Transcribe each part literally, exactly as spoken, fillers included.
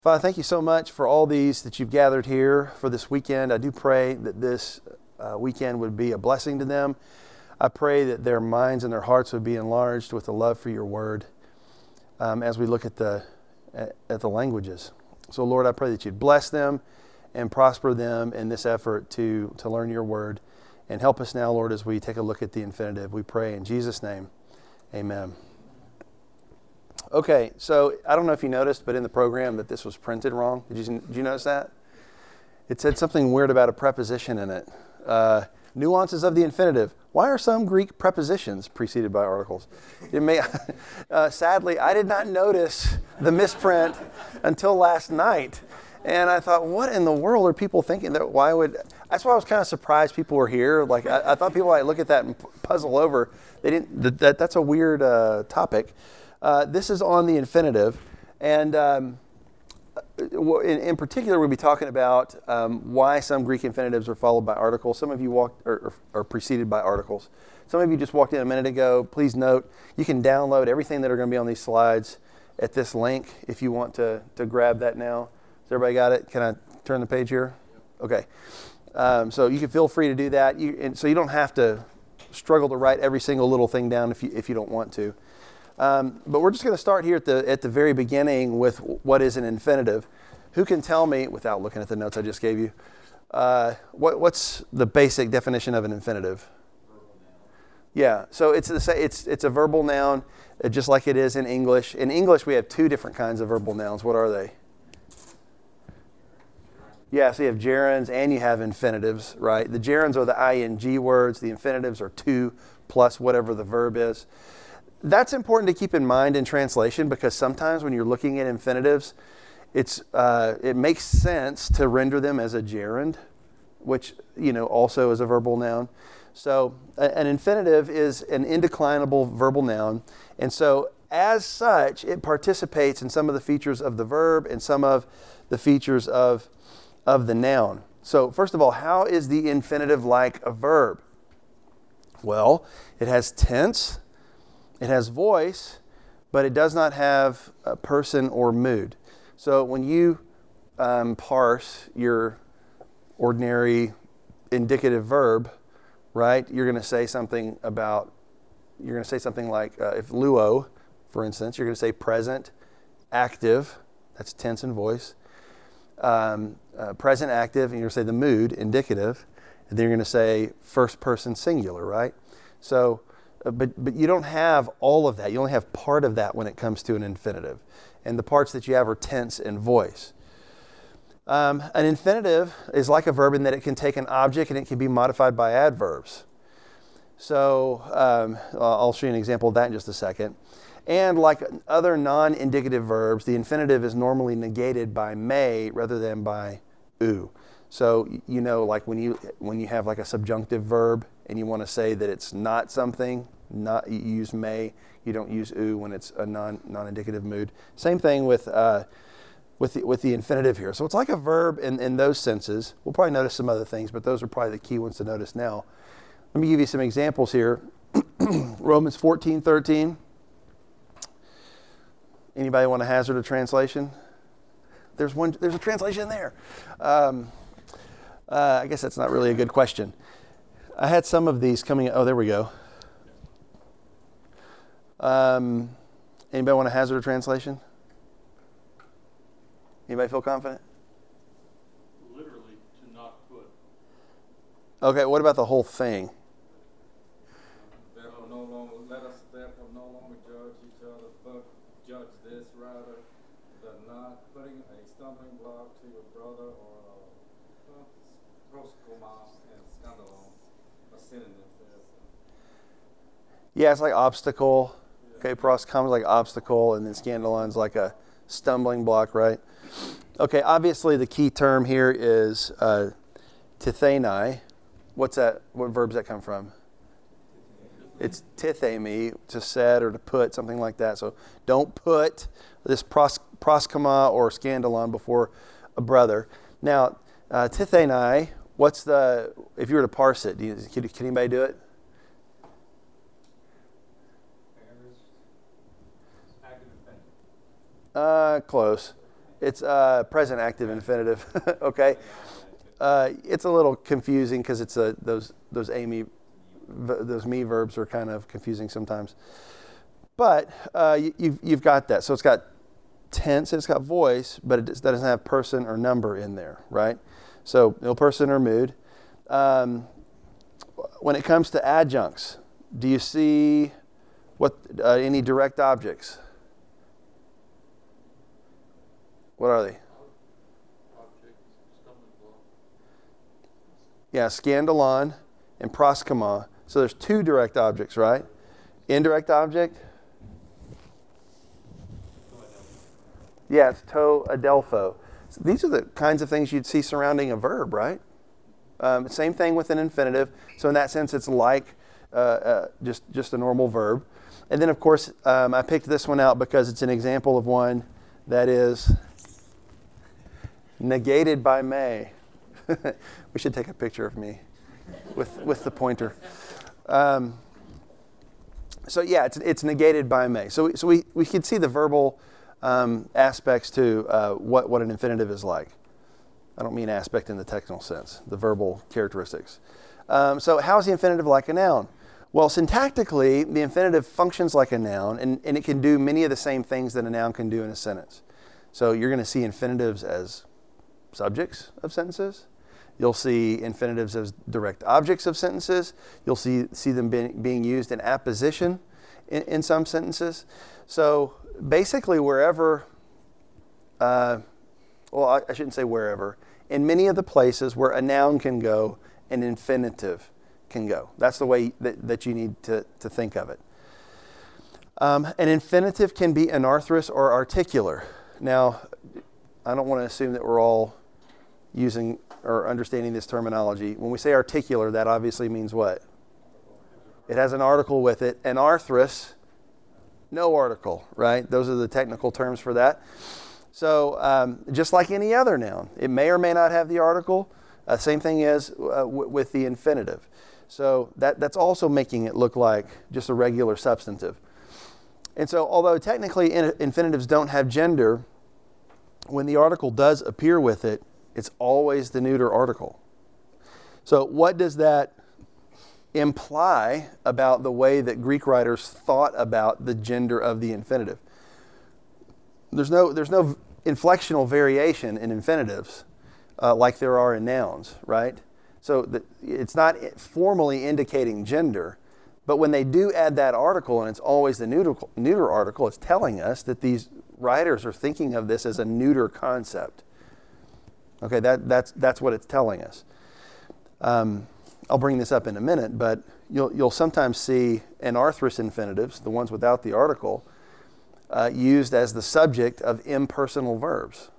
Father, thank you so much for all these that you've gathered here for this weekend. I do pray that this uh, weekend would be a blessing to them. I pray that their minds and their hearts would be enlarged with a love for your word um, as we look at the at, at the languages. So, Lord, I pray that you'd bless them and prosper them in this effort to, to learn your word. And help us now, Lord, as we take a look at the infinitive. We pray in Jesus' name. Amen. Okay, so I don't know if you noticed, but in the program that this was printed wrong. Did you, did you notice that? It said something weird about a preposition in it. Uh, nuances of the infinitive. Why are some Greek prepositions preceded by articles? It may, uh, sadly, I did not notice the misprint until last night. And I thought, what in the world are people thinking? That why would? That's why I was kind of surprised people were here. Like I, I thought people might look at that and puzzle over. They didn't. That, that that's a weird uh, topic. Uh, this is on the infinitive, and um, in, in particular, we'll be talking about um, why some Greek infinitives are followed by articles. Some of you walked or are preceded by articles. Some of you just walked in a minute ago. Please note, you can download everything that are going to be on these slides at this link if you want to to grab that now. Has everybody got it? Can I turn the page here? Okay. Um, so you can feel free to do that. You, and so you don't have to struggle to write every single little thing down if you if you don't want to. Um, but we're just going to start here at the at the very beginning with what is an infinitive. Who can tell me, without looking at the notes I just gave you, uh, what what's the basic definition of an infinitive? Yeah, so it's a, it's it's a verbal noun, uh, just like it is in English. In English, we have two different kinds of verbal nouns. What are they? Yeah, so you have gerunds and you have infinitives, right? The gerunds are the ing words. The infinitives are to plus whatever the verb is. That's important to keep in mind in translation because sometimes when you're looking at infinitives, it's uh, it makes sense to render them as a gerund, which you know also is a verbal noun. So a, an infinitive is an indeclinable verbal noun, and so as such, it participates in some of the features of the verb and some of the features of of the noun. So first of all, how is the infinitive like a verb? Well, it has tense. It has voice, but it does not have a person or mood. So when you um, parse your ordinary indicative verb, right, you're going to say something about, you're going to say something like, uh, if luo, for instance, you're going to say present, active, that's tense and voice, um, uh, present, active, and you're going to say the mood, indicative, and then you're going to say first person singular, right? So, Uh, but but you don't have all of that. You only have part of that when it comes to an infinitive. And the parts that you have are tense and voice. Um, an infinitive is like a verb in that it can take an object and it can be modified by adverbs. So um, I'll show you an example of that in just a second. And like other non-indicative verbs, the infinitive is normally negated by may rather than by u. So you know, like when you when you have like a subjunctive verb and you want to say that it's not something, not you use may. You don't use u when it's a non non-indicative mood. Same thing with uh, with the, with the infinitive here. So it's like a verb in, in those senses. We'll probably notice some other things, but those are probably the key ones to notice now. Let me give you some examples here. Romans fourteen thirteen. Anybody want to hazard a translation? There's one. There's a translation there. Um, uh, I guess that's not really a good question. I had some of these coming. Oh, there we go. Um, anybody want to hazard a translation? Anybody feel confident? Literally, to not put. Okay, what about the whole thing? Therefore, no longer let us therefore no longer judge each other, but judge this rather, than not putting a stumbling block to your brother or uh, proskoma and scandalon, a synonym there. Yeah, it's like obstacle. Okay, pros comes like obstacle, and then scandalon's like a stumbling block, right? Okay, obviously the key term here is uh, tithenai. What's that? What verb does that come from? It's tithemi, to set or to put, something like that. So don't put this pros, proskoma or scandalon before a brother. Now, uh, tithenai, what's the, if you were to parse it, do you, can, can anybody do it? Uh, close. It's uh, present active infinitive. Okay. Uh, it's a little confusing because it's a those those Amy those me verbs are kind of confusing sometimes. But uh, you, you've you've got that. So it's got tense, it's got voice, but it doesn't have person or number in there, right? So no person or mood. Um, when it comes to adjuncts, do you see what uh, any direct objects? What are they? Yeah, scandalon and proskama. So there's two direct objects, right? Indirect object? Yeah, it's to adelpho. So these are the kinds of things you'd see surrounding a verb, right? Um, same thing with an infinitive. So in that sense, it's like uh, uh, just, just a normal verb. And then, of course, um, I picked this one out because it's an example of one that is negated by may. We should take a picture of me with with the pointer. Um, so yeah, it's it's negated by may. So we, so we, we can see the verbal um, aspects to uh, what what an infinitive is like. I don't mean aspect in the technical sense, the verbal characteristics. Um, so how is the infinitive like a noun? Well, syntactically, the infinitive functions like a noun, and, and it can do many of the same things that a noun can do in a sentence. So you're going to see infinitives as subjects of sentences. You'll see infinitives as direct objects of sentences. You'll see see them being, being used in apposition in, in some sentences. So basically wherever, uh, well, I, I shouldn't say wherever, in many of the places where a noun can go, an infinitive can go. That's the way that, that you need to, to think of it. Um, an infinitive can be anarthrous or articular. Now, I don't want to assume that we're all using or understanding this terminology. When we say articular, that obviously means what? It has an article with it. Anarthrous, no article, right? Those are the technical terms for that. So um, just like any other noun, it may or may not have the article. Uh, same thing is uh, w- with the infinitive. So that, that's also making it look like just a regular substantive. And so although technically in, infinitives don't have gender, when the article does appear with it, it's always the neuter article. So what does that imply about the way that Greek writers thought about the gender of the infinitive? There's no, there's no inflectional variation in infinitives uh, like there are in nouns, right? So the, it's not formally indicating gender, but when they do add that article and it's always the neuter, neuter article, it's telling us that these writers are thinking of this as a neuter concept. Okay, that, that's that's what it's telling us. Um, I'll bring this up in a minute, but you'll you'll sometimes see anarthrous infinitives, the ones without the article, uh, used as the subject of impersonal verbs.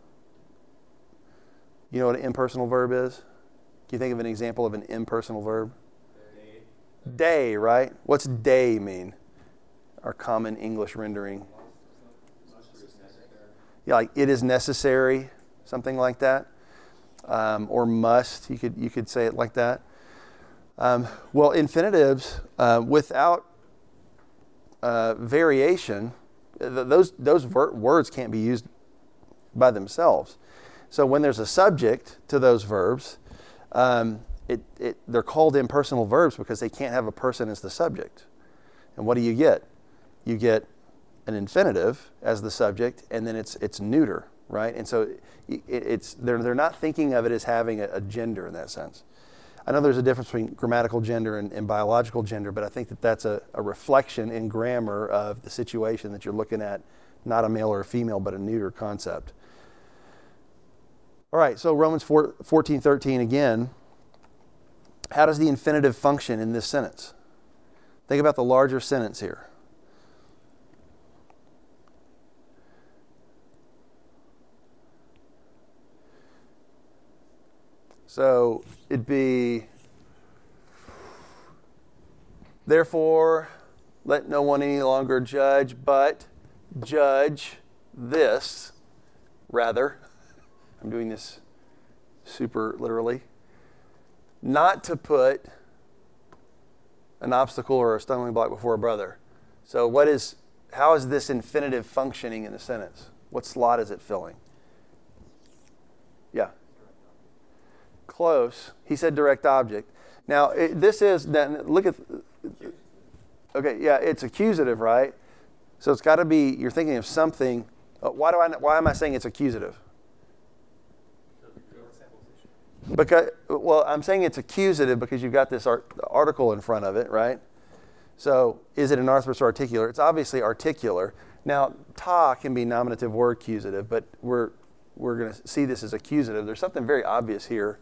You know what an impersonal verb is? Can you think of an example of an impersonal verb? Day. Day, right? What's day mean? Our common English rendering. Yeah, like it is necessary, something like that. Um, or must, you could you could say it like that. Um, well, infinitives uh, without uh, variation, th- those those ver- words can't be used by themselves. So when there's a subject to those verbs, um, it, it they're called impersonal verbs because they can't have a person as the subject. And what do you get? You get an infinitive as the subject, and then it's it's neuter. Right, and so it, it's they're they're not thinking of it as having a, a gender in that sense. I know there's a difference between grammatical gender and, and biological gender, but I think that that's a, a reflection in grammar of the situation that you're looking at, not a male or a female, but a neuter concept. All right, so Romans fourteen thirteen again. How does the infinitive function in this sentence? Think about the larger sentence here. So it'd be, therefore, let no one any longer judge, but judge this, rather, I'm doing this super literally, not to put an obstacle or a stumbling block before a brother. So what is, how is this infinitive functioning in the sentence? What slot is it filling? Yeah. Close. He said direct object. Now, it, this is, look at, okay, yeah, it's accusative, right? So it's got to be, you're thinking of something. Uh, why do I, why am I saying it's accusative? Because, well, I'm saying it's accusative because you've got this art, article in front of it, right? So is it anarthrous or articular? It's obviously articular. Now, ta can be nominative or accusative, but we're we're going to see this as accusative. There's something very obvious here.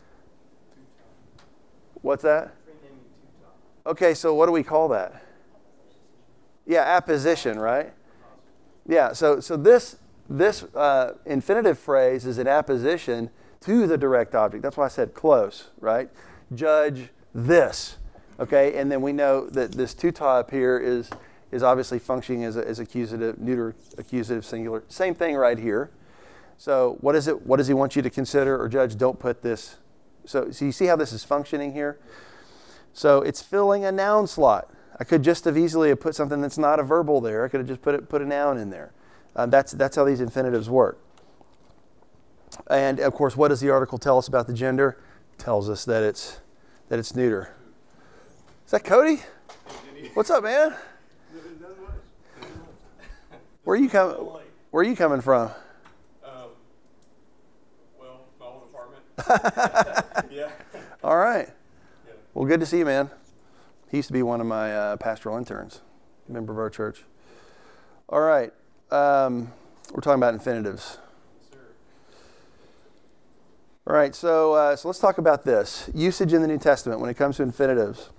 What's that? Okay, so what do we call that? Yeah, apposition, right? Yeah, so so this this uh, infinitive phrase is an apposition to the direct object. That's why I said close, right? Judge this, okay? And then we know that this tuta up here is is obviously functioning as a, as accusative, neuter, accusative, singular. Same thing right here. So what is it? What does he want you to consider or judge? Don't put this. So, so you see how this is functioning here? So it's filling a noun slot. I could just have easily have put something that's not a verbal there. I could have just put it, put a noun in there. Uh, that's that's how these infinitives work. And of course, what does the article tell us about the gender? It tells us that it's that it's neuter. Is that Cody? What's up, man? Where are you coming? Where are you coming from? Um, well, my old apartment. Yeah. All right. Yeah. Well, good to see you, man. He used to be one of my uh, pastoral interns, a member of our church. All right. Um, we're talking about infinitives. Yes, sir. All right. So, uh, so let's talk about this usage in the New Testament when it comes to infinitives.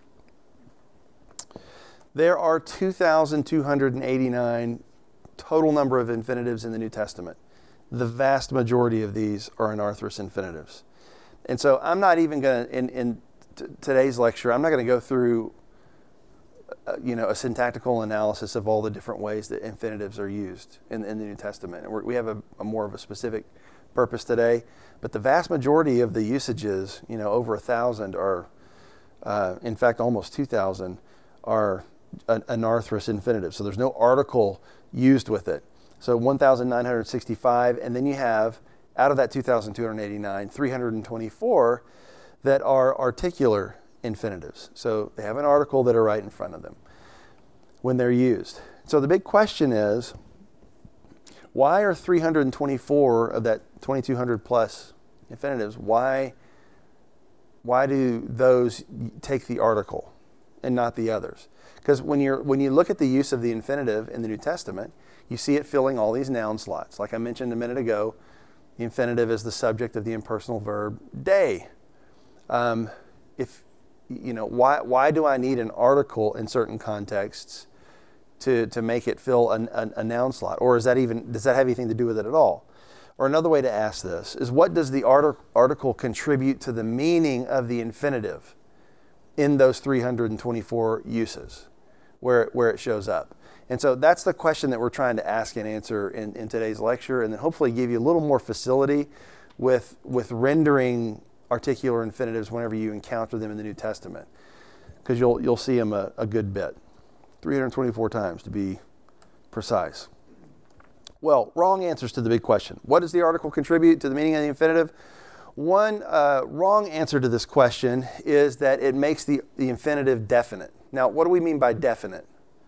There are two thousand two hundred eighty-nine total number of infinitives in the New Testament. The vast majority of these are anarthrous infinitives. And so I'm not even going to, in, in t- today's lecture, I'm not going to go through uh, you know, a syntactical analysis of all the different ways that infinitives are used in, in the New Testament. And we're, we have a, a more of a specific purpose today. But the vast majority of the usages, you know, over a thousand are, uh, in fact, almost two thousand are an anarthrous infinitive. So there's no article used with it. So one thousand nine hundred sixty-five, and then you have, out of that two thousand two hundred eighty-nine, three hundred twenty-four that are articular infinitives. So they have an article that are right in front of them when they're used. So the big question is, why are three hundred twenty-four of that twenty-two hundred plus infinitives, why, why do those take the article and not the others? Because when you're when you look at the use of the infinitive in the New Testament, you see it filling all these noun slots. Like I mentioned a minute ago, the infinitive is the subject of the impersonal verb day. Um, if you know why why do I need an article in certain contexts to to make it fill an, an, a noun slot? Or is that even does that have anything to do with it at all? Or another way to ask this is, what does the artic- article contribute to the meaning of the infinitive in those three hundred twenty-four uses where, where it shows up? And so that's the question that we're trying to ask and answer in, in today's lecture, and then hopefully give you a little more facility with, with rendering articular infinitives whenever you encounter them in the New Testament, because you'll, you'll see them a, a good bit. three hundred twenty-four times to be precise. Well, wrong answers to the big question. What does the article contribute to the meaning of the infinitive? One uh, wrong answer to this question is that it makes the, the infinitive definite. Now, what do we mean by definite?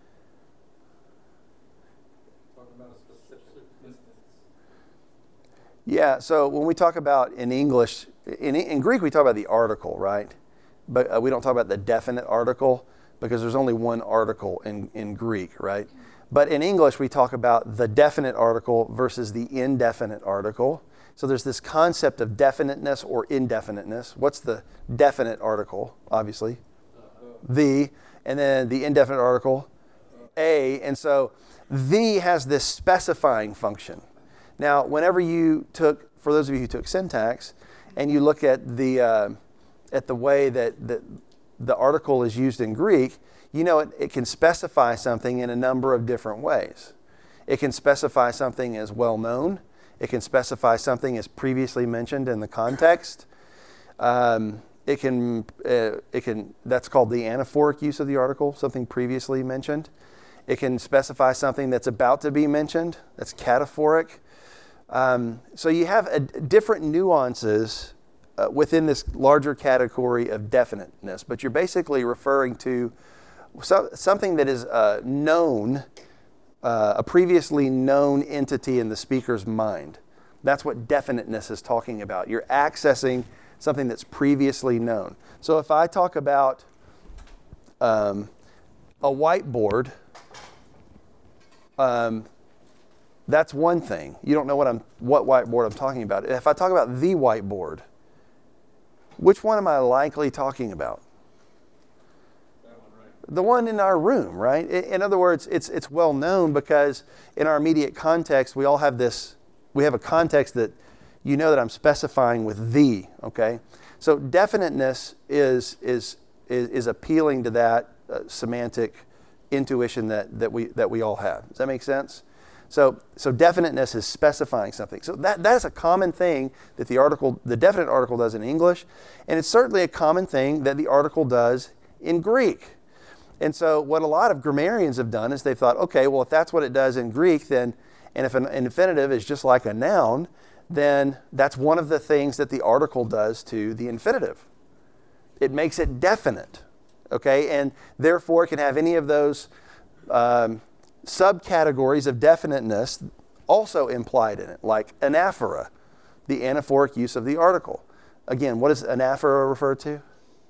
Talking about a specific instance. Yeah, so when we talk about in English, in, in Greek we talk about the article, right? But uh, we don't talk about the definite article because there's only one article in, in Greek, right? But in English we talk about the definite article versus the indefinite article. So there's this concept of definiteness or indefiniteness. What's the definite article? Obviously, the, and then the indefinite article, a. And so the has this specifying function. Now, whenever you took, for those of you who took syntax, and you look at the uh, at the way that the, the article is used in Greek, you know it, it can specify something in a number of different ways. It can specify something as well known. It can specify something as previously mentioned in the context. Um, it can, uh, it can. That's called the anaphoric use of the article, something previously mentioned. It can specify something that's about to be mentioned. That's cataphoric. Um, so you have a, different nuances uh, within this larger category of definiteness, but you're basically referring to so, something that is uh, known, uh, a previously known entity in the speaker's mind. That's what definiteness is talking about. You're accessing something that's previously known. So if I talk about um, a whiteboard, um, that's one thing. You don't know what I'm what whiteboard I'm talking about. If I talk about the whiteboard, which one am I likely talking about? That one, right. The one in our room, right? In other words, it's it's well known because in our immediate context, we all have this, we have a context that you know that I'm specifying with the, okay? So definiteness is is is, is appealing to that uh, semantic intuition that, that we that we all have. Does that make sense? So, so definiteness is specifying something. So that, that is a common thing that the article, the definite article does in English, and it's certainly a common thing that the article does in Greek. And so what a lot of grammarians have done is they've thought, okay, well, if that's what it does in Greek, then, and if an infinitive is just like a noun, then that's one of the things that the article does to the infinitive. It makes it definite, okay? And therefore it can have any of those um, subcategories of definiteness also implied in it, like anaphora, the anaphoric use of the article. Again, what does anaphora refer to?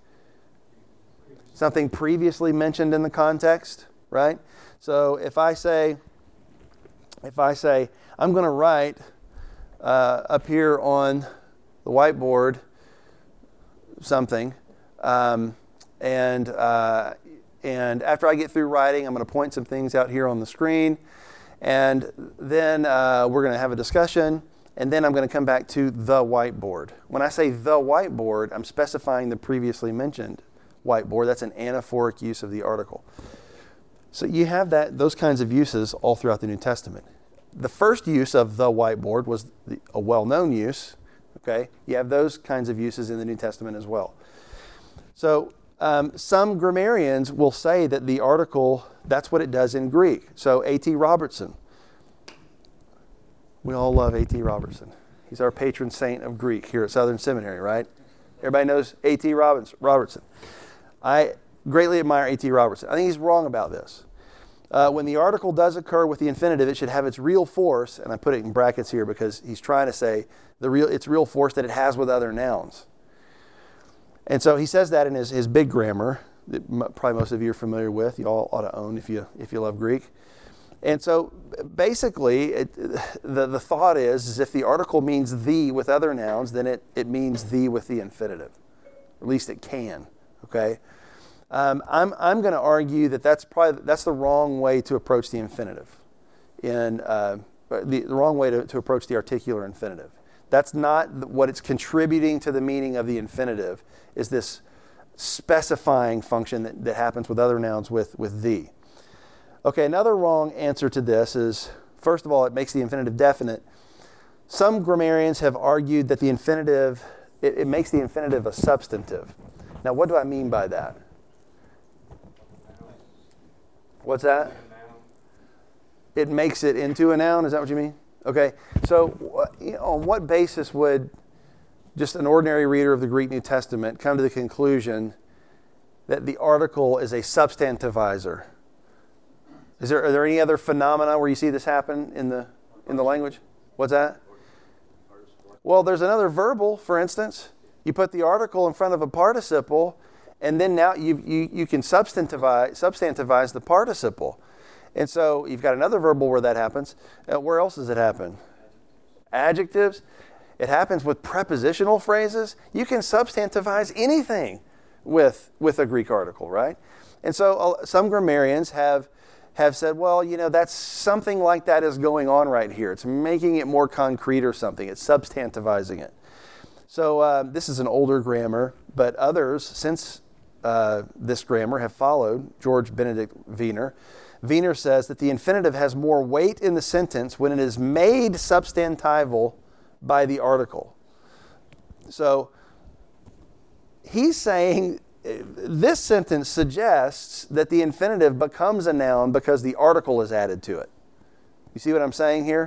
Something previously mentioned in the context, right? So if I say, if I say, I'm going to write uh, up here on the whiteboard something, um, and uh, And after I get through writing, I'm going to point some things out here on the screen. And then uh, we're going to have a discussion. And then I'm going to come back to the whiteboard. When I say the whiteboard, I'm specifying the previously mentioned whiteboard. That's an anaphoric use of the article. So you have that those kinds of uses all throughout the New Testament. The first use of the whiteboard was the, a well-known use. Okay, you have those kinds of uses in the New Testament as well. So Um, some grammarians will say that the article, that's what it does in Greek. So A T Robertson. We all love A T Robertson. He's our patron saint of Greek here at Southern Seminary, right? Everybody knows A T Robertson. I greatly admire A T Robertson. I think he's wrong about this. Uh, when the article does occur with the infinitive, it should have its real force, and I put it in brackets here because he's trying to say the real its real force that it has with other nouns. And so he says that in his, his big grammar that probably most of you are familiar with. You all ought to own if you if you love Greek. And so basically it, the, the thought is, is if the article means the with other nouns, then it, it means the with the infinitive. At least it can. Okay? Um, I'm I'm going to argue that that's probably that's the wrong way to approach the infinitive. In uh, the, the wrong way to, to approach the articular infinitive. That's not what it's contributing to the meaning of the infinitive, is this specifying function that, that happens with other nouns with, with the. Okay, another wrong answer to this is, first of all, it makes the infinitive definite. Some grammarians have argued that the infinitive, it, it makes the infinitive a substantive. Now, what do I mean by that? What's that? It makes it into a noun, is that what you mean? Okay, so you know, on what basis would just an ordinary reader of the Greek New Testament come to the conclusion that the article is a substantivizer? Is there are there any other phenomena where you see this happen in the in the language? What's that? Well, there's another verbal, for instance. You put the article in front of a participle, and then now you you you can substantivize substantivize the participle. And so you've got another verbal where that happens. Uh, where else does it happen? Adjectives. It happens with prepositional phrases. You can substantivize anything with, with a Greek article, right? And so uh, some grammarians have, have said, well, you know, that's something like that is going on right here. It's making it more concrete or something. It's substantivizing it. So uh, this is an older grammar, but others since uh, this grammar have followed. George Benedict Wiener. Wiener says that the infinitive has more weight in the sentence when it is made substantival by the article. So he's saying this sentence suggests that the infinitive becomes a noun because the article is added to it. You see what I'm saying here?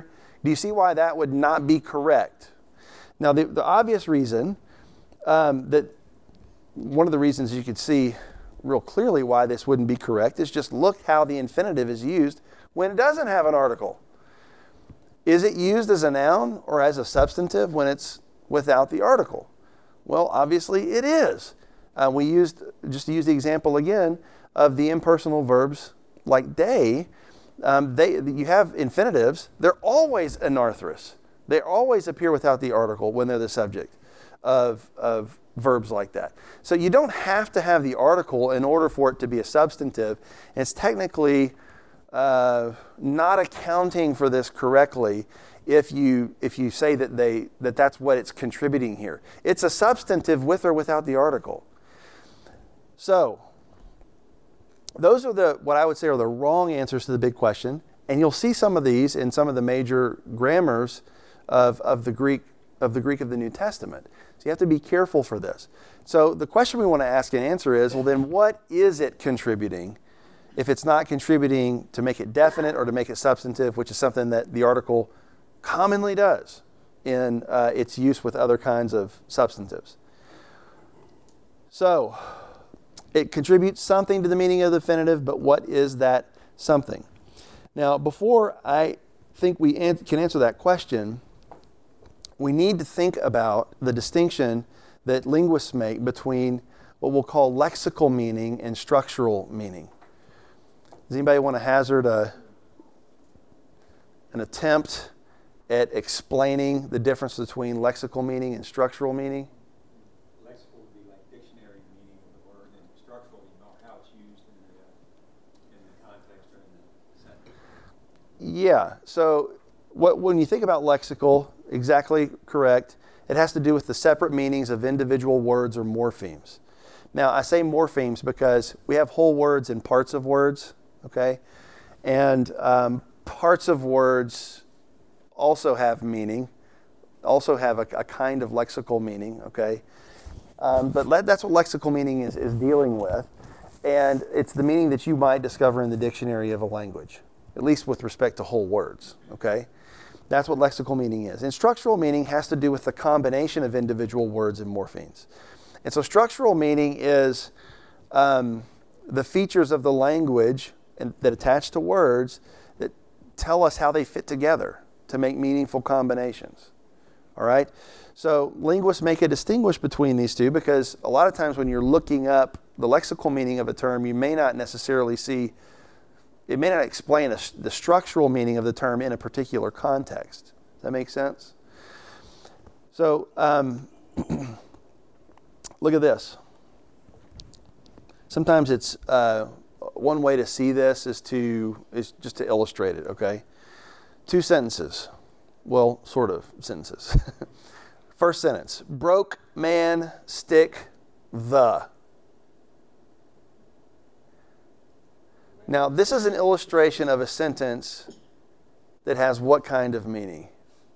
Do you see why that would not be correct? Now, the, the obvious reason um, that one of the reasons you could see real clearly why this wouldn't be correct is just look how the infinitive is used when it doesn't have an article. Is it used as a noun or as a substantive when it's without the article? Well, obviously it is. Uh, we used, just to use the example again, of the impersonal verbs like day. Um, they, you have infinitives. They're always anarthrous. They always appear without the article when they're the subject of, of verbs like that. So you don't have to have the article in order for it to be a substantive. And it's technically uh, not accounting for this correctly if you if you say that they that that's what it's contributing here. It's a substantive with or without the article. So those are the what I would say are the wrong answers to the big question. And you'll see some of these in some of the major grammars of, of the Greek of the Greek of the New Testament. So you have to be careful for this. So the question we want to ask and answer is, well, then what is it contributing if it's not contributing to make it definite or to make it substantive, which is something that the article commonly does in uh, its use with other kinds of substantives. So it contributes something to the meaning of the infinitive, but what is that something? Now, before I think we an- can answer that question, we need to think about the distinction that linguists make between what we'll call lexical meaning and structural meaning. Does anybody want to hazard a, an attempt at explaining the difference between lexical meaning and structural meaning? Lexical would be like dictionary meaning of the word, and structural, you know, how it's used in the, uh, in the context or in the sentence. Yeah. So what, when you think about lexical, exactly correct. It has to do with the separate meanings of individual words or morphemes. Now, I say morphemes because we have whole words and parts of words, okay? And um, parts of words also have meaning, also have a, a kind of lexical meaning, okay? Um, but le- that's what lexical meaning is, is dealing with. And it's the meaning that you might discover in the dictionary of a language, at least with respect to whole words, okay? That's what lexical meaning is. And structural meaning has to do with the combination of individual words and morphemes. And so structural meaning is um, the features of the language and, that attach to words that tell us how they fit together to make meaningful combinations. All right? So linguists make a distinguish between these two because a lot of times when you're looking up the lexical meaning of a term, you may not necessarily see It may not explain a, the structural meaning of the term in a particular context. Does that make sense? So, um, look at this. Sometimes it's uh, one way to see this is to is just to illustrate it. Okay, two sentences. Well, sort of sentences. First sentence: broke man stick the. Now, this is an illustration of a sentence that has what kind of meaning?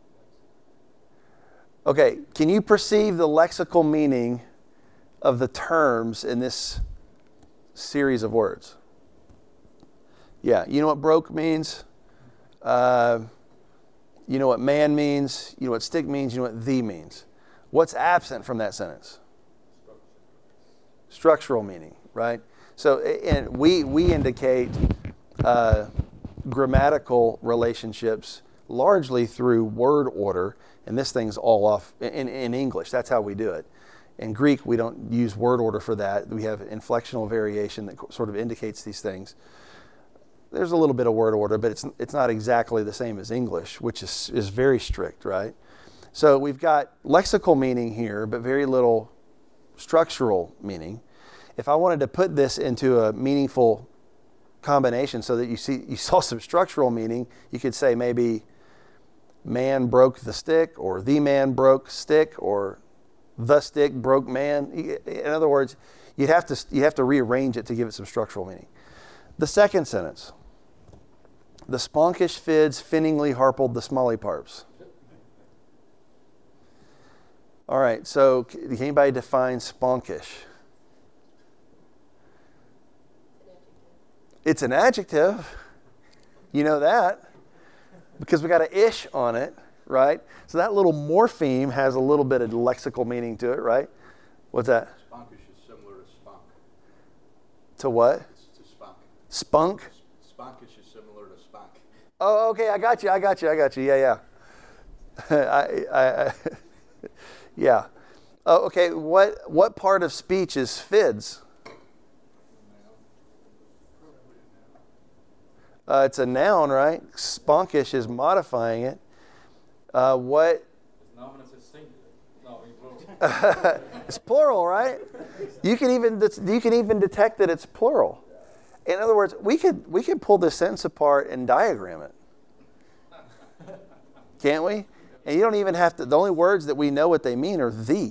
Okay, can you perceive the lexical meaning of the terms in this series of words? Yeah, you know what broke means? Uh, you know what man means? You know what stick means? You know what the means? What's absent from that sentence? Structural meaning, right? So and we, we indicate uh, grammatical relationships largely through word order, and this thing's all off in, in English. That's how we do it. In Greek, we don't use word order for that. We have inflectional variation that sort of indicates these things. There's a little bit of word order, but it's it's not exactly the same as English, which is, is very strict, right? So we've got lexical meaning here, but very little structural meaning. If I wanted to put this into a meaningful combination so that you see you saw some structural meaning, you could say maybe man broke the stick, or the man broke stick, or the stick broke man. In other words, you'd have to you have to rearrange it to give it some structural meaning. The second sentence: the sponkish fids finningly harpled the smollyparps. All right, so can anybody define sponkish? It's an adjective. You know that. because we got an ish on it, right? So that little morpheme has a little bit of lexical meaning to it, right? What's that? Spunkish is similar to spunk. To what? It's to spunk. Spunk? Spunkish is similar to spunk. Oh, okay, I got you, I got you, I got you, yeah, yeah. I, I, I yeah. Oh, okay, what, what part of speech is fids? Uh, it's a noun, right? Spunkish is modifying it. Uh, what? It's nominus is singular. No, it's plural. It's plural, right? You can even you can even detect that it's plural. In other words, we could we could pull this sentence apart and diagram it, can't we? And you don't even have to. The only words that we know what they mean are the.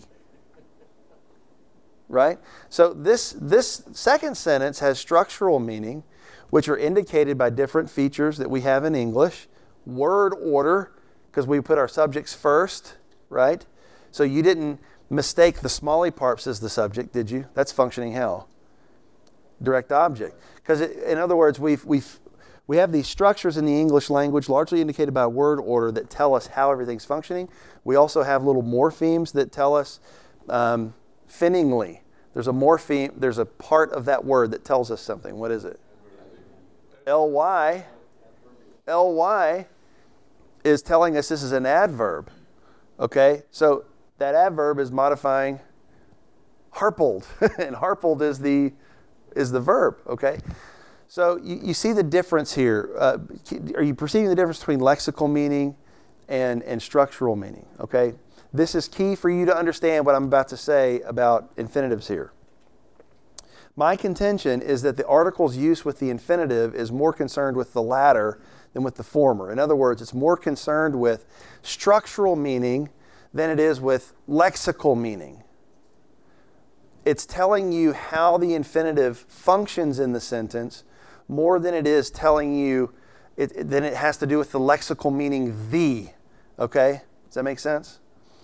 Right? So this this second sentence has structural meaning, which are indicated by different features that we have in English. Word order, because we put our subjects first, right? So you didn't mistake the smally parts as the subject, did you? That's functioning how? Direct object. Because in other words, we've, we've, we have these structures in the English language largely indicated by word order that tell us how everything's functioning. We also have little morphemes that tell us um, finningly. There's a morpheme, there's a part of that word that tells us something. What is it? Ly, ly is telling us this is an adverb, okay? So that adverb is modifying harpled, and harpled is the is the verb, okay? So you, you see the difference here. Uh, are you perceiving the difference between lexical meaning and, and structural meaning, okay? This is key for you to understand what I'm about to say about infinitives here. My contention is that the article's use with the infinitive is more concerned with the latter than with the former. In other words, it's more concerned with structural meaning than it is with lexical meaning. It's telling you how the infinitive functions in the sentence more than it is telling you, it, it, than it has to do with the lexical meaning the. Okay? Does that make sense?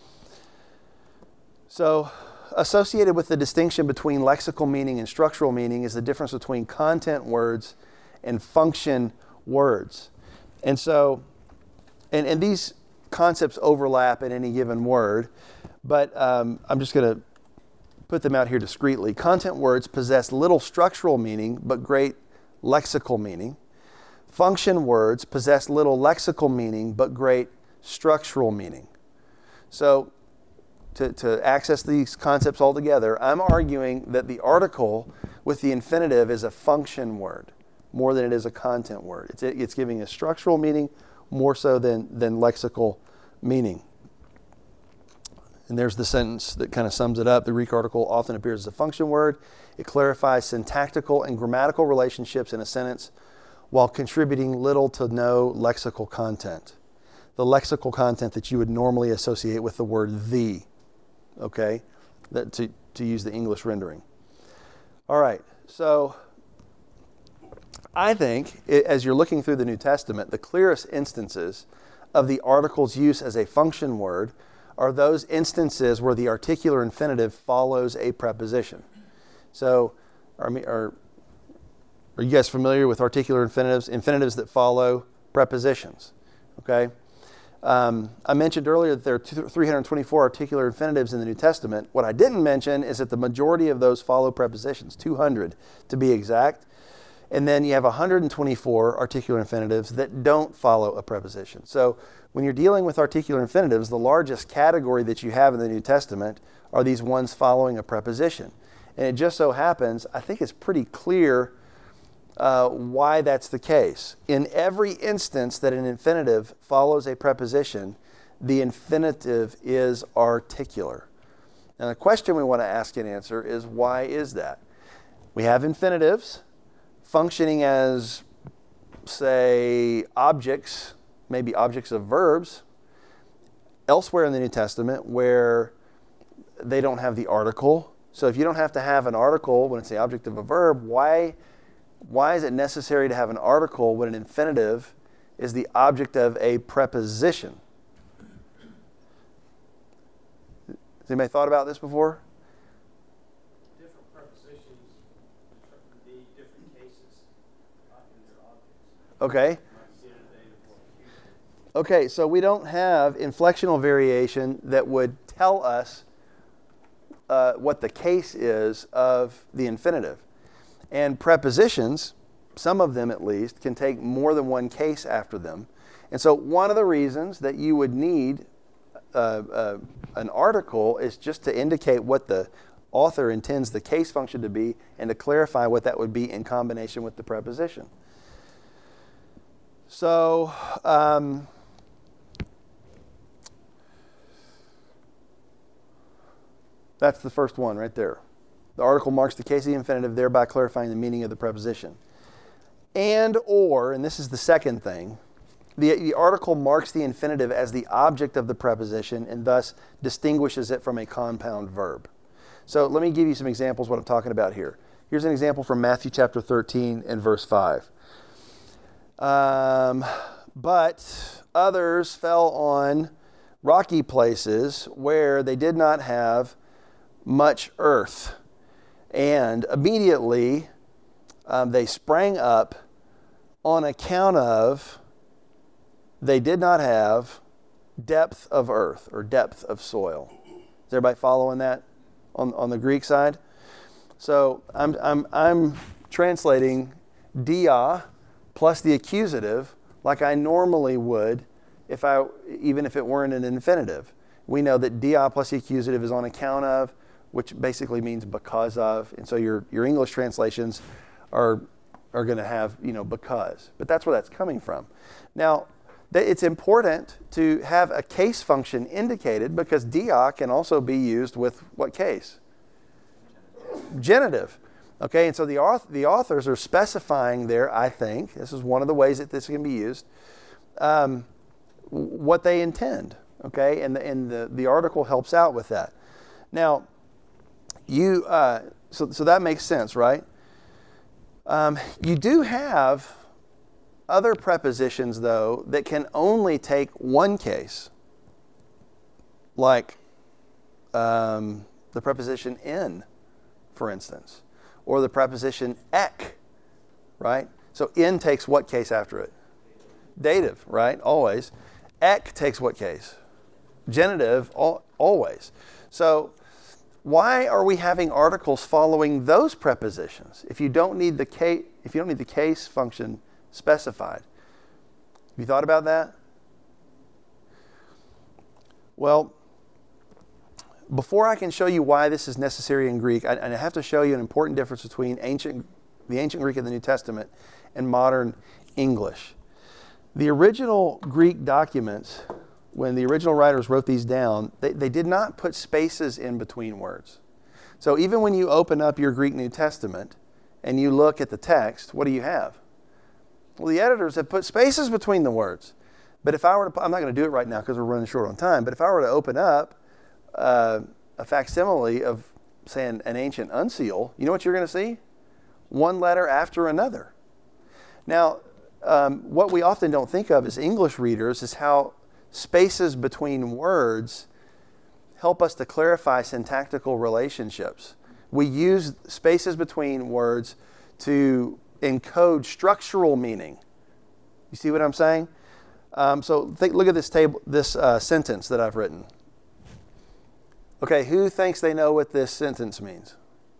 So, associated with the distinction between lexical meaning and structural meaning is the difference between content words and function words. And so, and, and these concepts overlap in any given word, but um, I'm just going to put them out here discreetly. Content words possess little structural meaning, but great lexical meaning. Function words possess little lexical meaning, but great structural meaning. So, To, to access these concepts all together, I'm arguing that the article with the infinitive is a function word more than it is a content word. It's, it's giving a structural meaning more so than, than lexical meaning. And there's the sentence that kind of sums it up. The Greek article often appears as a function word. It clarifies syntactical and grammatical relationships in a sentence while contributing little to no lexical content. The lexical content that you would normally associate with the word the. Okay, that to, to use the English rendering. All right, so I think it, as you're looking through the New Testament, the clearest instances of the article's use as a function word are those instances where the articular infinitive follows a preposition. So, are, are, are you guys familiar with articular infinitives? Infinitives that follow prepositions, okay? Um, I mentioned earlier that there are three hundred twenty-four articular infinitives in the New Testament. What I didn't mention is that the majority of those follow prepositions, two hundred to be exact. And then you have one hundred twenty-four articular infinitives that don't follow a preposition. So when you're dealing with articular infinitives, the largest category that you have in the New Testament are these ones following a preposition. And it just so happens, I think it's pretty clear Uh, why that's the case. In every instance that an infinitive follows a preposition, the infinitive is articular. Now the question we want to ask and answer is, why is that? We have infinitives functioning as, say, objects, maybe objects of verbs, elsewhere in the New Testament where they don't have the article. So if you don't have to have an article when it's the object of a verb, why Why is it necessary to have an article when an infinitive is the object of a preposition? Has anybody thought about this before? Different prepositions need different cases in their objects. Okay. Okay, so we don't have inflectional variation that would tell us uh, what the case is of the infinitive. And prepositions, some of them at least, can take more than one case after them. And so one of the reasons that you would need uh, uh, an article is just to indicate what the author intends the case function to be and to clarify what that would be in combination with the preposition. So, um, that's the first one right there. The article marks the case of the infinitive, thereby clarifying the meaning of the preposition. And or, and this is the second thing, the, the article marks the infinitive as the object of the preposition and thus distinguishes it from a compound verb. So let me give you some examples of what I'm talking about here. Here's an example from Matthew chapter thirteen and verse five. Um, but others fell on rocky places where they did not have much earth. And immediately um, they sprang up on account of they did not have depth of earth or depth of soil. Is everybody following that on, on the Greek side? So I'm, I'm, I'm translating dia plus the accusative like I normally would if I, even if it weren't an infinitive. We know that dia plus the accusative is on account of, which basically means because of, and so your, your English translations are are going to have, you know, because. But that's where that's coming from. Now, th- it's important to have a case function indicated because dia can also be used with what case? Genitive. Okay, and so the, author, the authors are specifying there, I think, this is one of the ways that this can be used, um, what they intend. Okay, and, the, and the, the article helps out with that. Now, you uh, so, so that makes sense, right? Um, you do have other prepositions, though, that can only take one case, like um, the preposition in, for instance, or the preposition ek, right? So in takes what case after it? Dative, right? Always. Ek takes what case? Genitive, al- always. So why are we having articles following those prepositions if you don't need the case, if you don't need the case function specified? Have you thought about that? Well, before I can show you why this is necessary in Greek, I, I have to show you an important difference between ancient, the ancient Greek of the New Testament and modern English. The original Greek documents, when the original writers wrote these down, they, they did not put spaces in between words. So even when you open up your Greek New Testament and you look at the text, what do you have? Well, the editors have put spaces between the words. But if I were to, I'm not going to do it right now because we're running short on time, but if I were to open up uh, a facsimile of, say, an, an ancient uncial, you know what you're going to see? One letter after another. Now, um, what we often don't think of as English readers is how spaces between words help us to clarify syntactical relationships. We use spaces between words to encode structural meaning. You see what I'm saying? Um, so think, look at this table, this uh, sentence that I've written. Okay, who thinks they know what this sentence means?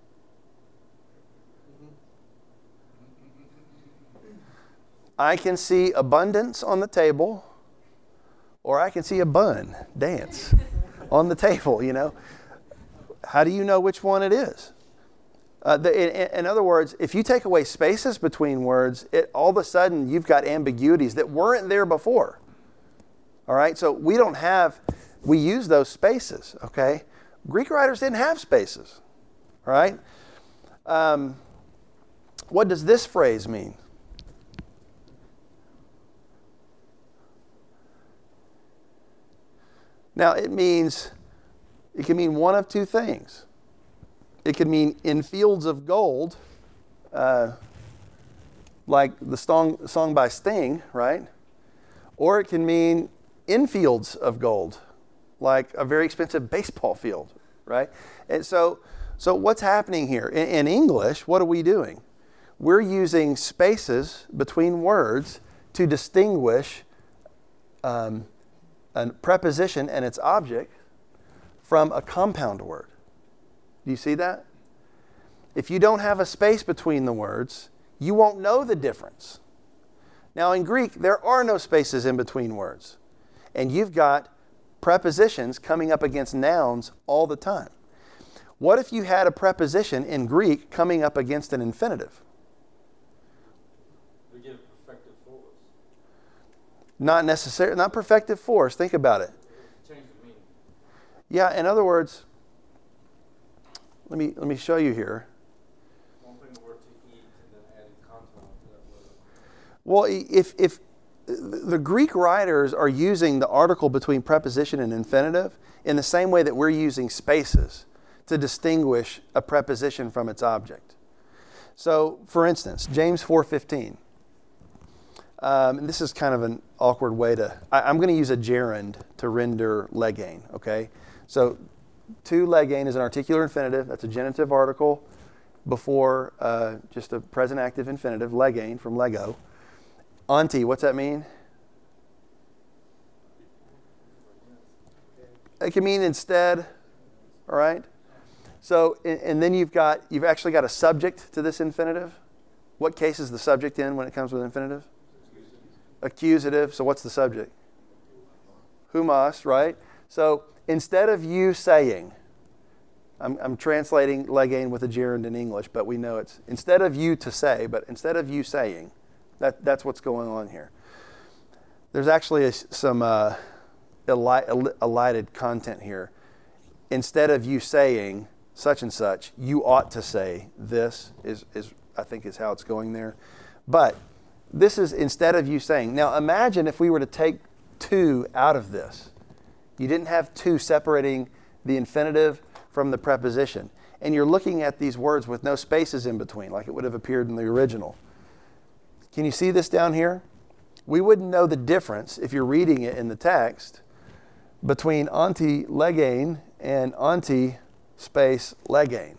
I can see abundance on the table, or I can see a bun dance on the table, you know. How do you know which one it is? Uh, the, in, in other words, if you take away spaces between words, it, all of a sudden you've got ambiguities that weren't there before. All right, so we don't have, we use those spaces, okay? Greek writers didn't have spaces, all right? Um, what does this phrase mean? Now, it means, it can mean one of two things. It could mean in fields of gold, uh, like the song, song by Sting, right? Or it can mean in fields of gold, like a very expensive baseball field, right? And so, so what's happening here? In, in English, what are we doing? We're using spaces between words to distinguish um, a preposition and its object from a compound word. Do you see that? If you don't have a space between the words, you won't know the difference. Now in Greek, there are no spaces in between words. And you've got prepositions coming up against nouns all the time. What if you had a preposition in Greek coming up against an infinitive? We get a perfective force. Not necessarily, not perfective force. Think about it. Change the meaning. Yeah, in other words, let me let me show you here. One thing the word to eat and then adding compound to that word. Well, if if the Greek writers are using the article between preposition and infinitive in the same way that we're using spaces to distinguish a preposition from its object. So, for instance, James four fifteen. Um, and this is kind of an awkward way to... I, I'm going to use a gerund to render legain, okay? So, to legain is an articular infinitive. That's a genitive article before uh, just a present active infinitive, legain, from Lego. Anti, what's that mean? It can mean instead, all right? So, and, and then you've got, you've actually got a subject to this infinitive. What case is the subject in when it comes with infinitive? Accusative. So what's the subject? Who must, right? So instead of you saying, I'm, I'm translating legain with a gerund in English, but we know it's instead of you to say, but instead of you saying, that, that's what's going on here. There's actually a, some uh, eli- elided content here. Instead of you saying such and such, you ought to say this, is, is I think is how it's going there. But this is instead of you saying. Now imagine if we were to take to out of this. You didn't have to separating the infinitive from the preposition. And you're looking at these words with no spaces in between, like it would have appeared in the original. Can you see this down here? We wouldn't know the difference if you're reading it in the text between anti legain and anti space legain.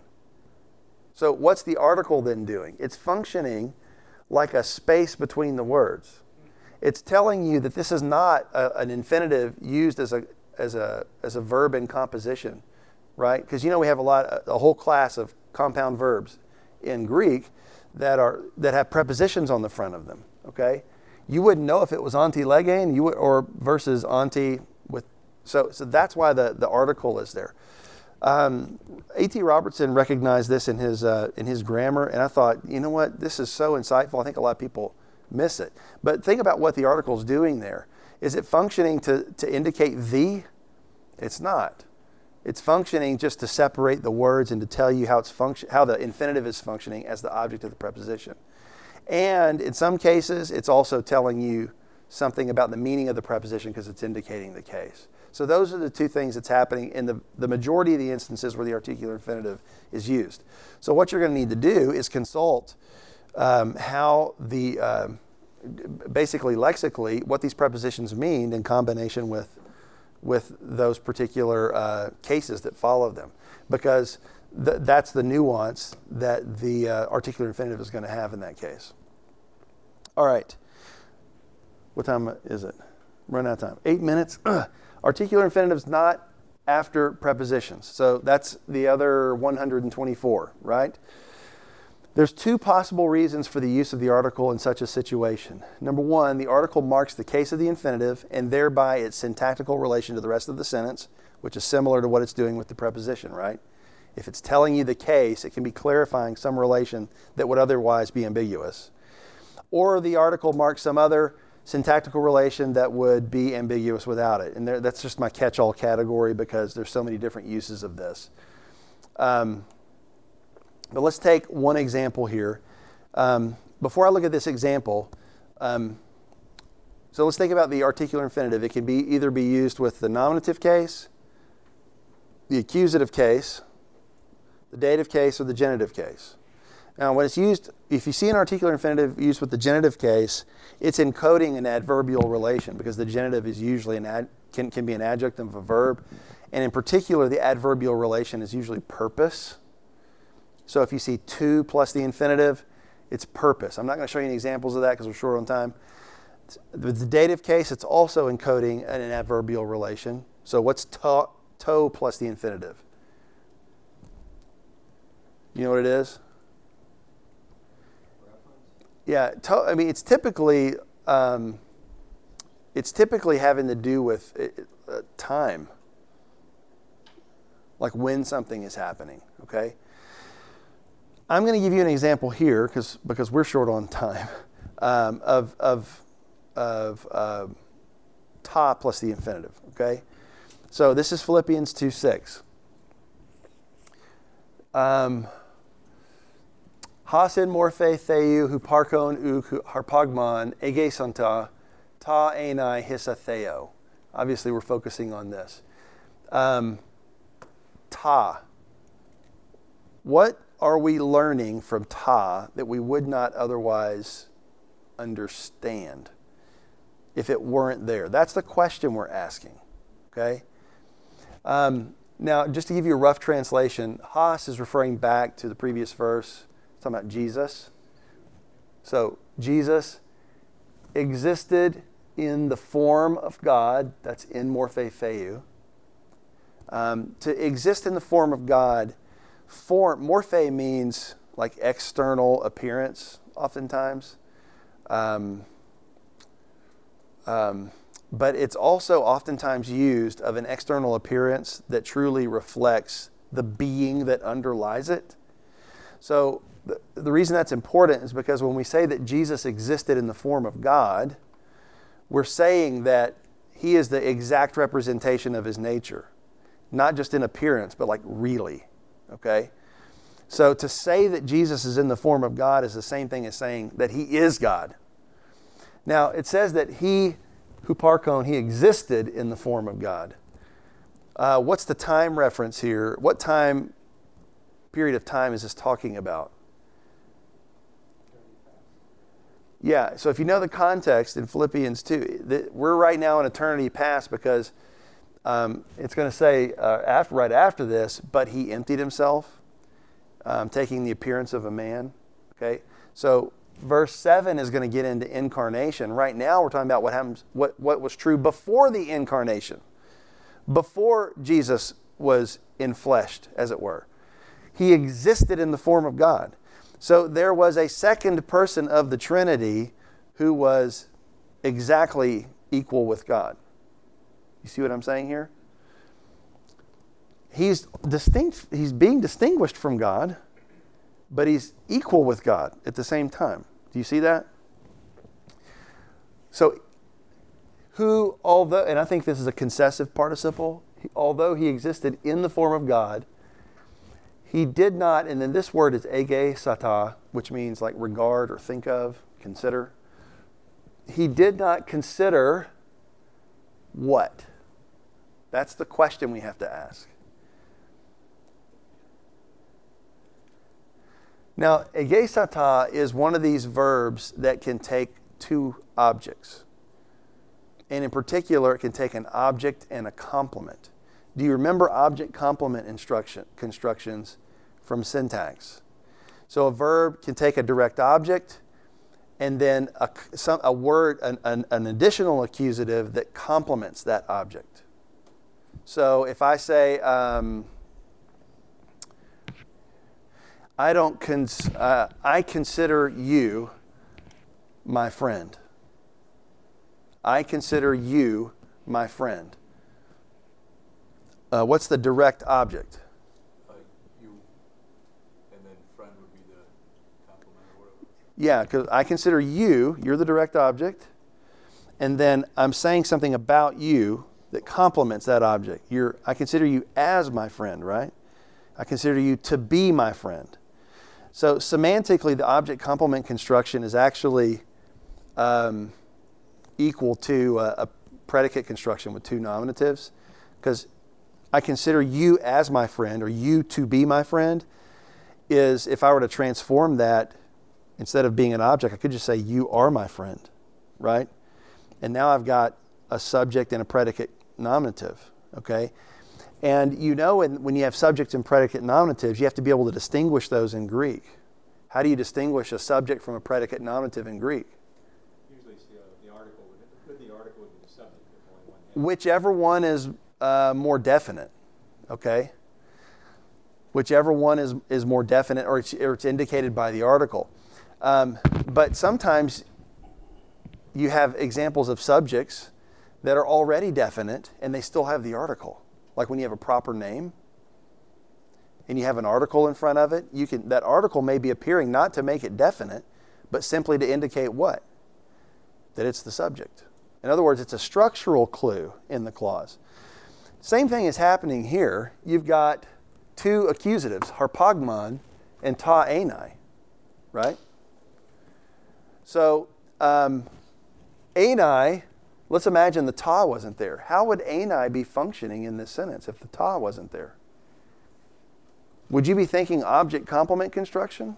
So what's the article then doing? It's functioning like a space between the words. It's telling you that this is not a, an infinitive used as a as a as a verb in composition, right? Because you know we have a lot a whole class of compound verbs in Greek that are that have prepositions on the front of them. Okay, you wouldn't know if it was anti legain, you would, or versus anti with. So so that's why the the article is there. Um, A T Robertson recognized this in his uh, in his grammar, and I thought, you know what, this is so insightful. I think a lot of people miss it. But think about what the article is doing there. Is it functioning to, to indicate the? It's not. It's functioning just to separate the words and to tell you how it's function, how the infinitive is functioning as the object of the preposition. And in some cases, it's also telling you something about the meaning of the preposition because it's indicating the case. So those are the two things that's happening in the, the majority of the instances where the articular infinitive is used. So what you're going to need to do is consult um, how the, um, basically lexically, what these prepositions mean in combination with, with those particular uh, cases that follow them. Because th- that's the nuance that the uh, articular infinitive is going to have in that case. All right. What time is it? Run out of time. Eight minutes. Articular infinitive is not after prepositions. So that's the other one hundred twenty-four, right? There's two possible reasons for the use of the article in such a situation. Number one, the article marks the case of the infinitive and thereby its syntactical relation to the rest of the sentence, which is similar to what it's doing with the preposition, right? If it's telling you the case, it can be clarifying some relation that would otherwise be ambiguous. Or the article marks some other syntactical relation that would be ambiguous without it. And there, that's just my catch-all category because there's so many different uses of this. Um, but let's take one example here. Um, before I look at this example, um, so let's think about the articular infinitive. It can be either be used with the nominative case, the accusative case, the dative case, or the genitive case. Now, when it's used, if you see an articular infinitive used with the genitive case, it's encoding an adverbial relation because the genitive is usually an ad, can, can be an adjective of a verb. And in particular, the adverbial relation is usually purpose. So if you see to plus the infinitive, it's purpose. I'm not going to show you any examples of that because we're short on time. With the dative case, it's also encoding an adverbial relation. So what's to, to plus the infinitive? You know what it is? Yeah, to, I mean, it's typically um, it's typically having to do with uh, time, like when something is happening. Okay, I'm going to give you an example here because because we're short on time um, of of of uh, ta plus the infinitive. Okay, so this is Philippians two six. Um, Hasen morphe theou huparkon u harpagmon ege santa ta enai hisa theo. Obviously, we're focusing on this. Um, ta. What are we learning from ta that we would not otherwise understand if it weren't there? That's the question we're asking. Okay. Um, now, just to give you a rough translation, has is referring back to the previous verse. Talking about Jesus. So Jesus existed in the form of God. That's in morphe theou. Um, to exist in the form of God, form morphe means like external appearance, oftentimes. Um, um, but it's also oftentimes used of an external appearance that truly reflects the being that underlies it. So The, the reason that's important is because when we say that Jesus existed in the form of God, we're saying that he is the exact representation of his nature, not just in appearance, but like really, okay? So to say that Jesus is in the form of God is the same thing as saying that he is God. Now, it says that he, huparkon, he existed in the form of God. Uh, what's the time reference here? What time, period of time is this talking about? Yeah, so if you know the context in Philippians two, that we're right now in eternity past because um, it's going to say uh, after, right after this, but he emptied himself, um, taking the appearance of a man. Okay, so verse seven is going to get into incarnation. Right now we're talking about what happens, what, what was true before the incarnation, before Jesus was enfleshed, as it were. He existed in the form of God. So there was a second person of the Trinity who was exactly equal with God. You see what I'm saying here? He's distinct, he's being distinguished from God, but he's equal with God at the same time. Do you see that? So who, although, and I think this is a concessive participle, although he existed in the form of God, he did not, and then this word is ege sata, which means like regard or think of, consider. He did not consider what? That's the question we have to ask. Now, ege sata is one of these verbs that can take two objects. And in particular, it can take an object and a complement. Do you remember object complement instruction constructions from syntax? So a verb can take a direct object and then a, some, a word, an, an, an additional accusative that complements that object. So if I say, um, I don't cons- uh, I consider you my friend. I consider you my friend. Uh, what's the direct object? Uh, you, and then friend would be the complement or whatever. Yeah, because I consider you, you're the direct object, and then I'm saying something about you that complements that object. You're, I consider you as my friend, right? I consider you to be my friend. So semantically, the object complement construction is actually um, equal to a, a predicate construction with two nominatives, because I consider you as my friend, or you to be my friend, is if I were to transform that, instead of being an object, I could just say you are my friend, right? And now I've got a subject and a predicate nominative, okay? And you know when, when you have subjects and predicate nominatives, you have to be able to distinguish those in Greek. How do you distinguish a subject from a predicate nominative in Greek? Usually it's the, uh, the article whichever one is uh, more definite, okay? Whichever one is, is more definite, or it's, or it's indicated by the article. Um, but sometimes you have examples of subjects that are already definite and they still have the article. Like when you have a proper name and you have an article in front of it, you can that article may be appearing not to make it definite, but simply to indicate what? That it's the subject. In other words, it's a structural clue in the clause. Same thing is happening here. You've got two accusatives, harpagmon and ta enai, right? So, um, enai, let's imagine the ta wasn't there. How would enai be functioning in this sentence if the ta wasn't there? Would you be thinking object complement construction?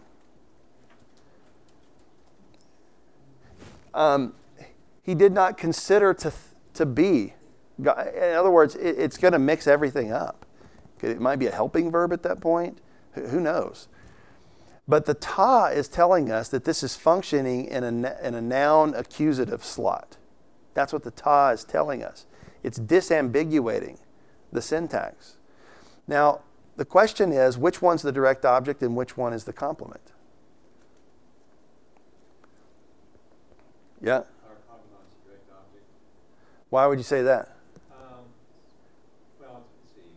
Um, he did not consider to to be. In other words, it, it's going to mix everything up. It might be a helping verb at that point. Who knows? But the ta is telling us that this is functioning in a, in a noun accusative slot. That's what the ta is telling us. It's disambiguating the syntax. Now, the question is, which one's the direct object and which one is the complement? Yeah? Harpagon's a direct object. Why would you say that? Um, well, let's see.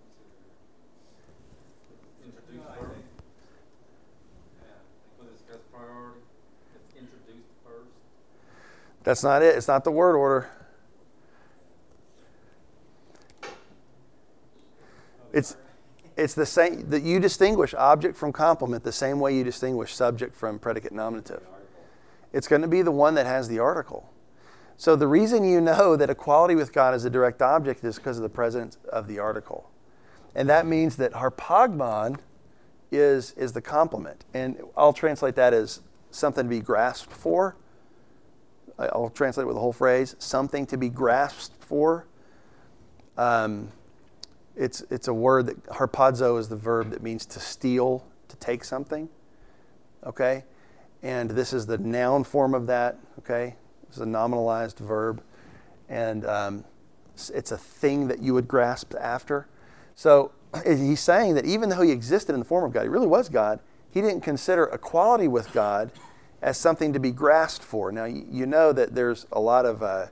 Introduce No, I first. think- yeah, We'll discuss priority. It's introduced first. That's not it. It's not the word order. It's it's the same that you distinguish object from complement the same way you distinguish subject from predicate nominative. It's going to be the one that has the article. So the reason you know that equality with God is a direct object is because of the presence of the article. And that means that harpagmon is, is the complement. And I'll translate that as something to be grasped for. I'll translate it with the whole phrase, something to be grasped for. Um, it's, it's a word that, harpazo is the verb that means to steal, to take something. Okay? And this is the noun form of that, okay? It's a nominalized verb. And um, it's a thing that you would grasp after. So he's saying that even though he existed in the form of God, he really was God, he didn't consider equality with God as something to be grasped for. Now, you know that there's a lot of uh,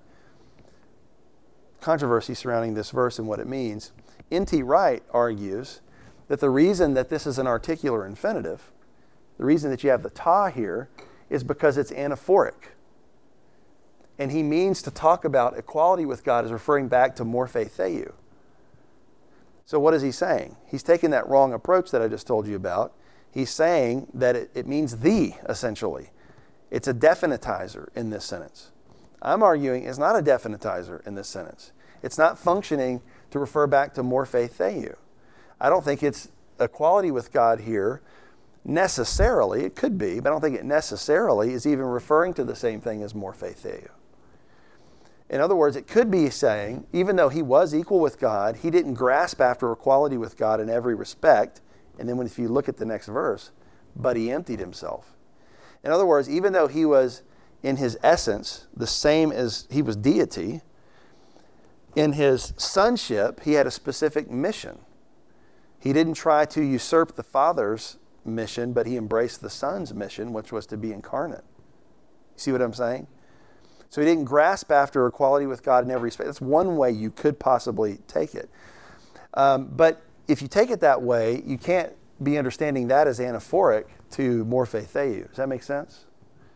controversy surrounding this verse and what it means. N T Wright argues that the reason that this is an articular infinitive, the reason that you have the ta here, is because it's anaphoric. And he means to talk about equality with God as referring back to morphe theou. So what is he saying? He's taking that wrong approach that I just told you about. He's saying that it, it means the, essentially. It's a definitizer in this sentence. I'm arguing it's not a definitizer in this sentence. It's not functioning to refer back to morphe theou. I don't think it's equality with God here necessarily. It could be, but I don't think it necessarily is even referring to the same thing as morphe theou. In other words, it could be saying, even though he was equal with God, he didn't grasp after equality with God in every respect. And then when, if you look at the next verse, but he emptied himself. In other words, even though he was in his essence the same as he was deity, in his sonship, he had a specific mission. He didn't try to usurp the Father's mission, but he embraced the Son's mission, which was to be incarnate. You see what I'm saying? So he didn't grasp after equality with God in every respect. That's one way you could possibly take it. Um, but if you take it that way, you can't be understanding that as anaphoric to morphe theou. Does that make sense?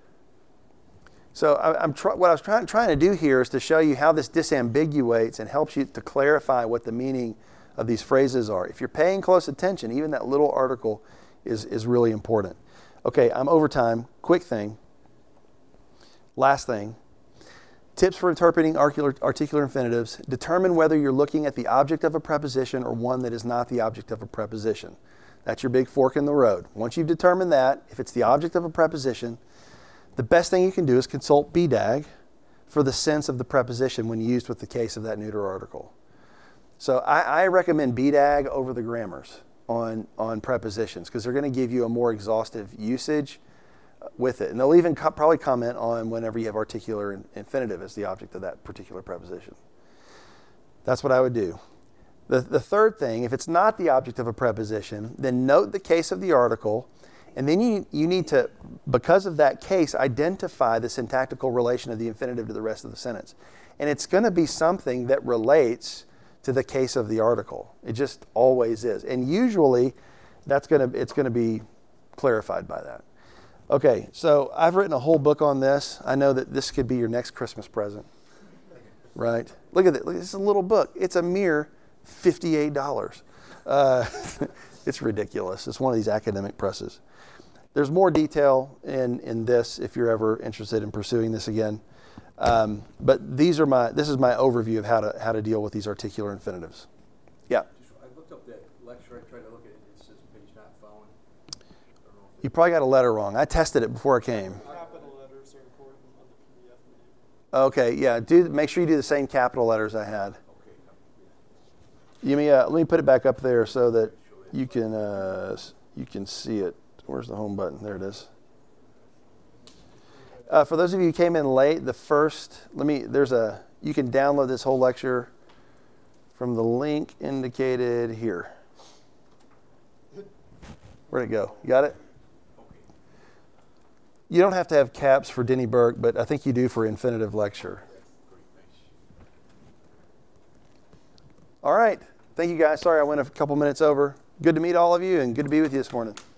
So I, I'm try, what I was trying, trying to do here is to show you how this disambiguates and helps you to clarify what the meaning of these phrases are. If you're paying close attention, even that little article is, is really important. Okay, I'm over time. Quick thing. Last thing. Tips for interpreting articular, articular infinitives. Determine whether you're looking at the object of a preposition or one that is not the object of a preposition. That's your big fork in the road. Once you've determined that, if it's the object of a preposition, the best thing you can do is consult B D A G for the sense of the preposition when used with the case of that neuter article. So I, I recommend B D A G over the grammars on, on prepositions because they're going to give you a more exhaustive usage with it. And they'll even co- probably comment on whenever you have articular infinitive as the object of that particular preposition. That's what I would do. The, the third thing, if it's not the object of a preposition, then note the case of the article, and then you, you need to, because of that case, identify the syntactical relation of the infinitive to the rest of the sentence. And it's going to be something that relates to the case of the article. It just always is. And usually that's going to, it's going to be clarified by that. Okay, so I've written a whole book on this. I know that this could be your next Christmas present. Right? Look at it. Look, this is a little book. It's a mere fifty-eight dollars. Uh, it's ridiculous. It's one of these academic presses. There's more detail in, in this if you're ever interested in pursuing this again. Um, but these are my. This is my overview of how to how to deal with these articular infinitives. Yeah. Just, I looked up that lecture. I tried to look at it. It says page not found. I don't know if You probably got a letter wrong. I tested it before I came. Capital letters are important on the P D F. Okay. Yeah. Do make sure you do the same capital letters I had. Okay. um, You me, uh, let me put it back up there so that you can uh, s- you can see it. Where's the home button? There it is. Uh, for those of you who came in late, the first let me there's a you can download this whole lecture from the link indicated here. Where'd it go? You got it? Okay. You don't have to have caps for Denny Burke, but I think you do for infinitive lecture. Great. Thanks. All right. Thank you guys. Sorry I went a couple minutes over. Good to meet all of you and good to be with you this morning.